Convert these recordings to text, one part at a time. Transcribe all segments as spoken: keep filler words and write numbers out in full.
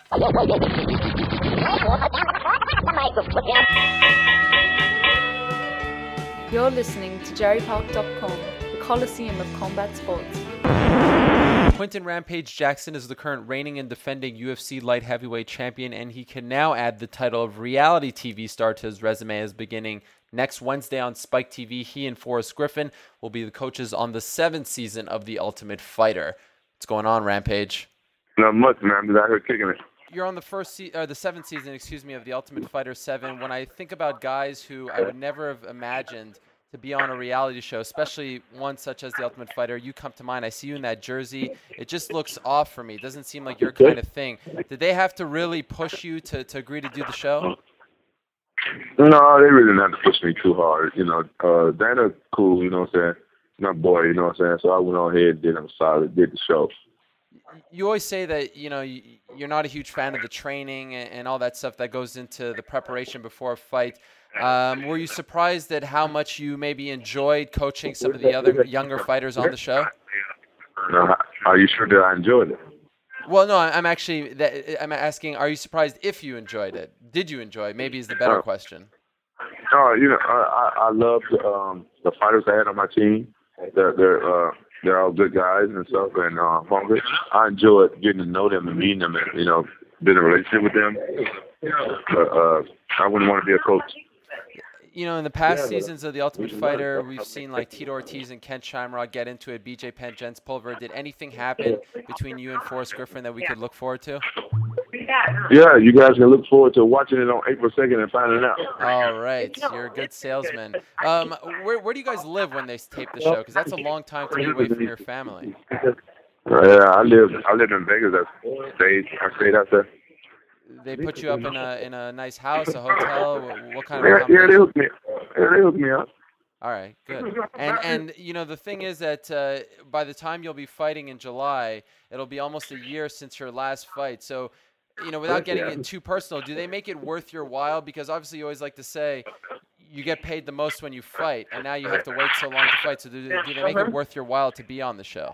You're listening to Jerry Park dot com, the Coliseum of combat sports. Quinton Rampage Jackson is the current reigning and defending U F C light heavyweight champion, and he can now add the title of reality T V star to his resume as beginning next Wednesday on Spike T V. He and Forrest Griffin will be the coaches on the seventh season of The Ultimate Fighter. What's going on, Rampage? Not much, man. I'm just out here kicking it. You're on the first se- or the seventh season, excuse me, of The Ultimate Fighter seven. When I think about guys who I would never have imagined to be on a reality show, especially one such as The Ultimate Fighter, you come to mind. I see you in that jersey. It just looks off for me. It doesn't seem like your kind of thing. Did they have to really push you to, to agree to do the show? No, they really didn't have to push me too hard. You know, uh, Dana, cool, you know what I'm saying? My boy, you know what I'm saying? So I went on ahead and did him solid, did the show. You always say that, you know, you're not a huge fan of the training and all that stuff that goes into the preparation before a fight. Um, were you surprised at how much you maybe enjoyed coaching some of the other younger fighters on the show? No, are you sure that I enjoyed it? Well, no, I'm actually I'm asking, are you surprised if you enjoyed it? Did you enjoy it? Maybe is the better uh, question. Oh, you know, I, I, I love um, the fighters I had on my team. They're, they're, uh, they're all good guys and stuff, and uh, hungry. I enjoyed getting to know them and meeting them and, you know, building a relationship with them. But uh, I wouldn't want to be a coach. You know, in the past seasons of The Ultimate Fighter, we've seen like Tito Ortiz and Ken Shamrock get into it, B J Penn, Jens Pulver. Did anything happen between you and Forrest Griffin that we could look forward to? Yeah, you guys can look forward to watching it on April second and finding out. All right. You're a good salesman. Um, where, where do you guys live when they tape the show? Because that's a long time to be away from your family. Uh, yeah, I live I live in Vegas. I stayed, I stayed out there. They put you up in a in a nice house, a hotel. What kind of Yeah, accommodation? yeah, they hooked me. Yeah, they hooked me up. All right, good. And and you know the thing is that uh, by the time you'll be fighting in July, it'll be almost a year since your last fight. So, you know, without getting it too personal, do they make it worth your while? Because obviously you always like to say you get paid the most when you fight, and now you have to wait so long to fight. So do, do they make it worth your while to be on the show?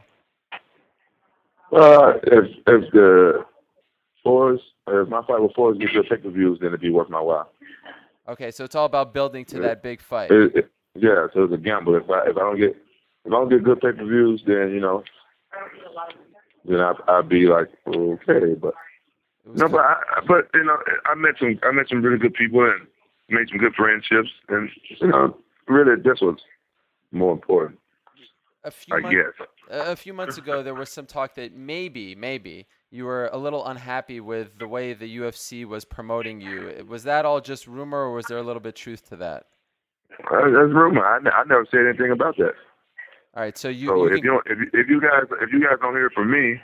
Uh, if if the Forrest, if my fight with Forrest gets good pay-per-views, then it'd be worth my while. Okay, so it's all about building to that big fight. It, it, yeah, so it's a gamble. If I if I don't get if I don't get good pay-per-views, then you know, then I I'd be like okay, but no, but I, but you know, I met some I met some really good people and made some good friendships, and you know, really this was more important. A few I months, guess. A few months ago, there was some talk that maybe, maybe you were a little unhappy with the way the U F C was promoting you. Was that all just rumor, or was there a little bit of truth to that? Uh, that's rumor. I, I never said anything about that. All right, so you. So you if can, you don't, if you, if you guys if you guys don't hear it from me,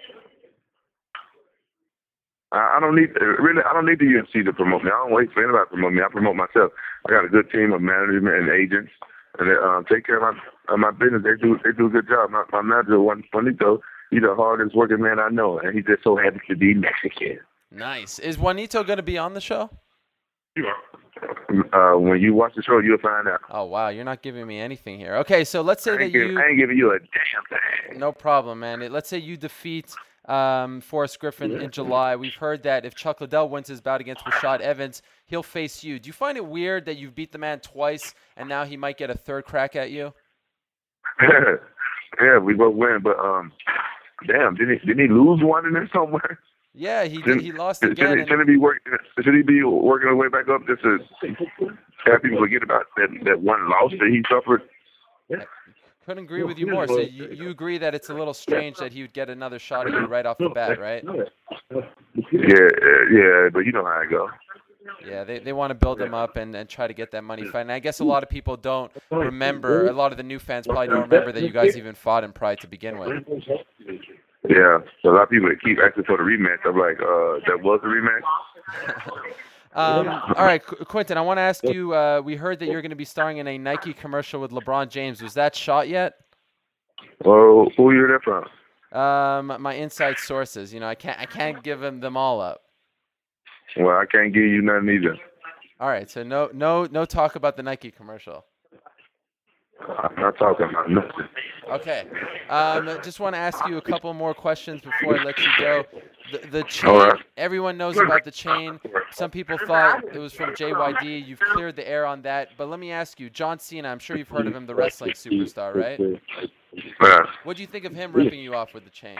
I, I don't need really I don't need the U F C to promote me. I don't wait for anybody to promote me. I promote myself. I got a good team of management and agents, and they uh, take care of my of my business. They do they do a good job. My, my manager Juan, Juanito, he's the hardest working man I know, and he just so happens to be Mexican. Nice. Is Juanito going to be on the show? Uh, when you watch the show, you'll find out. Oh, wow. You're not giving me anything here. Okay, so let's say I that ain't, give, you... I ain't giving you a damn thing. No problem, man. Let's say you defeat um, Forrest Griffin in July. We've heard that if Chuck Liddell wins his bout against Rashad Evans, he'll face you. Do you find it weird that you've beat the man twice and now he might get a third crack at you? Yeah, we both win, but um, damn, didn't he, didn't he lose one in there somewhere? Yeah, he did. He lost should, again. Should he, should, he be work, should he be working his way back up just to have people forget about that, that one loss that he suffered? Couldn't agree with you more. So you, you agree that it's a little strange that he would get another shot at you right off the bat, right? Yeah, yeah, but you know how it goes. Yeah, they, they want to build him up and, and try to get that money fight. And I guess a lot of people don't remember, a lot of the new fans probably don't remember that you guys even fought in Pride to begin with. Yeah, so a lot of people keep asking for the rematch. I'm like, uh, that was the rematch? um, all right, Qu- Quinton, I want to ask you, uh, we heard that you're going to be starring in a Nike commercial with LeBron James. Was that shot yet? Well, who you heard that from? Um, my inside sources. You know, I can't I can't give them, them all up. Well, I can't give you nothing either. All right, so no no no talk about the Nike commercial. I'm not talking about nothing. Okay. Um, just want to ask you a couple more questions before I let you go. The, the chain, right. everyone knows about the chain. Some people thought it was from J Y D. You've cleared the air on that. But let me ask you, John Cena, I'm sure you've heard of him, the wrestling superstar, right? Yeah. What do you think of him ripping you off with the chain?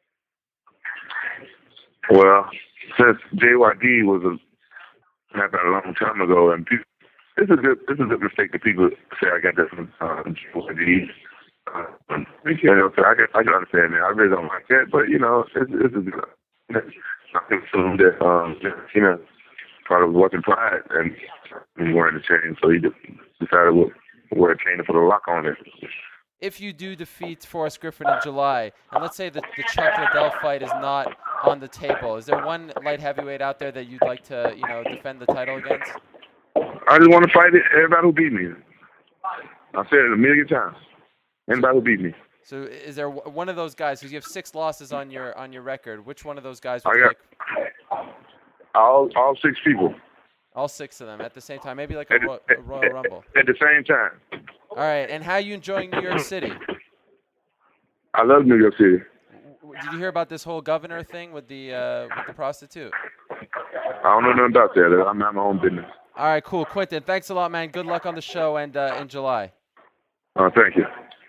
Well, since J Y D was a, happened a long time ago, and people, this is a good, this is a mistake that people say I got that from uh, J Y D. Uh, you know, so I can, I can understand that. I really don't like that, but you know, it's, it's a good. I think assume that um, you know, part of wasn't pride, and he wanted to change, so he decided to wear a chain to put a lock on it. If you do defeat Forrest Griffin in July, and let's say that the Chuck Liddell fight is not on the table, is there one light heavyweight out there that you'd like to, you know, defend the title against? I just want to fight it. Everybody who beat me. I said it a million times. Anybody who beat me. So is there one of those guys, because you have six losses on your on your record, which one of those guys would I you got like? all all six people. All six of them at the same time, maybe like a, At, Ro- at, a Royal Rumble. At the same time. All right, and how are you enjoying New York City? I love New York City. Did you hear about this whole governor thing with the uh, with the prostitute? I don't know nothing about that. I'm not my own business. All right, cool. Quentin, thanks a lot, man. Good luck on the show and uh, in July. Uh, thank you.